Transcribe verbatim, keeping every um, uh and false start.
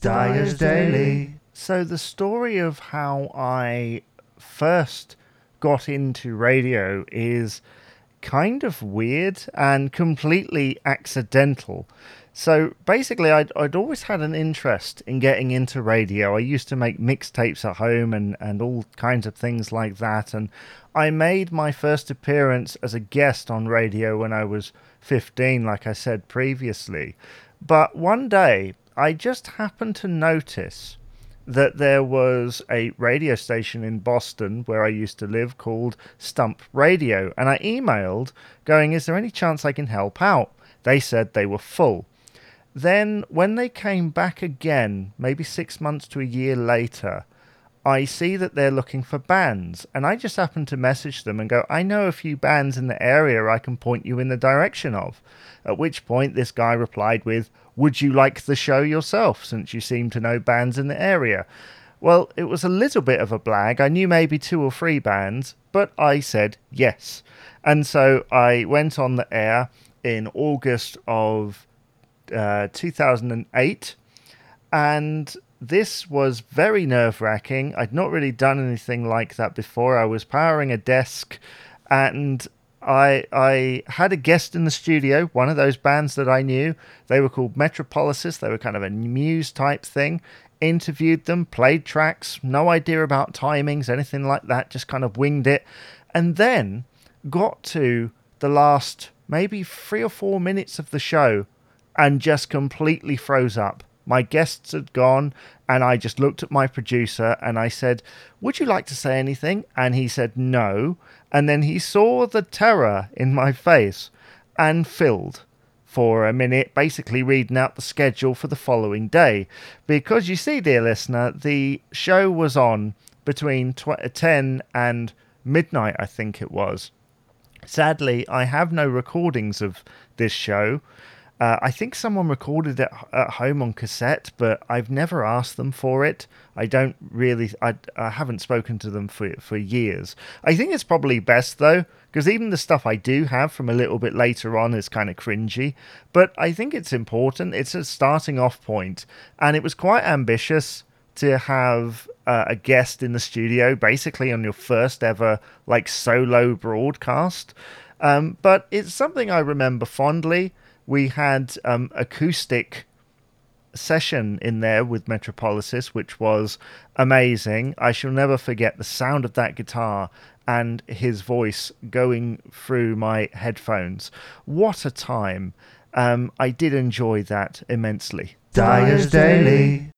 Dyer's Daily. So the story of how I first got into radio is kind of weird and completely accidental. So basically, I'd, I'd always had an interest in getting into radio. I used to make mixtapes at home and, and all kinds of things like that. And I made my first appearance as a guest on radio when I was fifteen, like I said previously. But one day, I just happened to notice that there was a radio station in Boston where I used to live called Stump Radio. And I emailed going, is there any chance I can help out? They said they were full. Then, when they came back again, maybe six months to a year later, I see that they're looking for bands. And I just happened to message them and go, I know a few bands in the area I can point you in the direction of. At which point, this guy replied with, would you like the show yourself, since you seem to know bands in the area? Well, it was a little bit of a blag. I knew maybe two or three bands, but I said yes. And so I went on the air in August of uh, two thousand eight, and this was very nerve-wracking. I'd not really done anything like that before. I was powering a desk, and I I had a guest in the studio, one of those bands that I knew. They were called Metropolisis. They were kind of a Muse type thing. Interviewed them, played tracks, no idea about timings, anything like that, just kind of winged it. And then got to the last maybe three or four minutes of the show and just completely froze up. My guests had gone, and I just looked at my producer and I said, would you like to say anything? And he said no. And then he saw the terror in my face and filled for a minute, basically reading out the schedule for the following day. Because you see, dear listener, the show was on between ten and midnight, I think it was. Sadly, I have no recordings of this show. Uh, I think someone recorded it at home on cassette, but I've never asked them for it. I don't really, I, I haven't spoken to them for for years. I think it's probably best, though, because even the stuff I do have from a little bit later on is kind of cringy. But I think it's important. It's a starting off point, and it was quite ambitious to have uh, a guest in the studio, basically on your first ever like solo broadcast. Um, but it's something I remember fondly. We had um, acoustic session in there with Metropolisis, which was amazing. I shall never forget the sound of that guitar and his voice going through my headphones. What a time. Um, I did enjoy that immensely. Dyer's Daily.